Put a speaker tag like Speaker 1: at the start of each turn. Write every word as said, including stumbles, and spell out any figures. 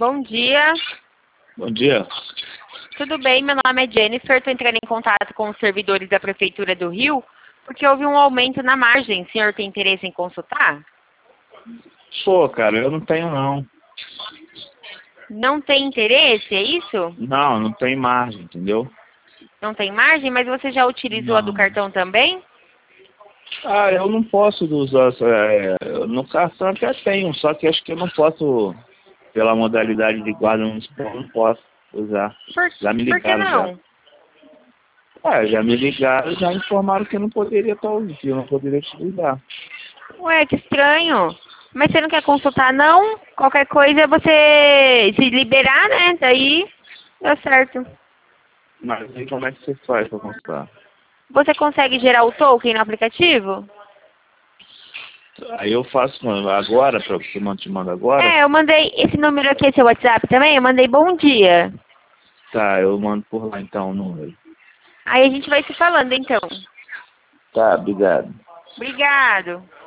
Speaker 1: Bom dia.
Speaker 2: Bom dia.
Speaker 1: Tudo bem? Meu nome é Jennifer. Estou entrando em contato com os servidores da Prefeitura do Rio, porque houve um aumento na margem. O senhor tem interesse em consultar?
Speaker 2: Pô, cara, eu não tenho não.
Speaker 1: Não tem interesse, é isso?
Speaker 2: Não, não tem margem, entendeu?
Speaker 1: Não tem margem, mas você já utilizou a do
Speaker 2: Não.
Speaker 1: cartão também?
Speaker 2: Ah, eu não posso usar. É, no cartão até tenho, só que acho que eu não posso, pela modalidade de guarda municipal, eu não posso usar.
Speaker 1: Por,
Speaker 2: Já me
Speaker 1: por que
Speaker 2: ligaram já.
Speaker 1: não?
Speaker 2: É, já me ligaram, já informaram que eu não poderia estar usando, que eu não poderia utilizar.
Speaker 1: Ué, que estranho. Mas você não quer consultar, não? Qualquer coisa você se liberar, né? Daí dá certo.
Speaker 2: Mas aí como é que você faz pra comprar?
Speaker 1: Você consegue gerar o token no aplicativo?
Speaker 2: Aí eu faço mano, agora, pra você man- te manda agora?
Speaker 1: É, eu mandei esse número aqui, esse WhatsApp também, eu mandei bom dia.
Speaker 2: Tá, eu mando por lá então o número.
Speaker 1: Aí a gente vai se falando, então.
Speaker 2: Tá, obrigado.
Speaker 1: Obrigado.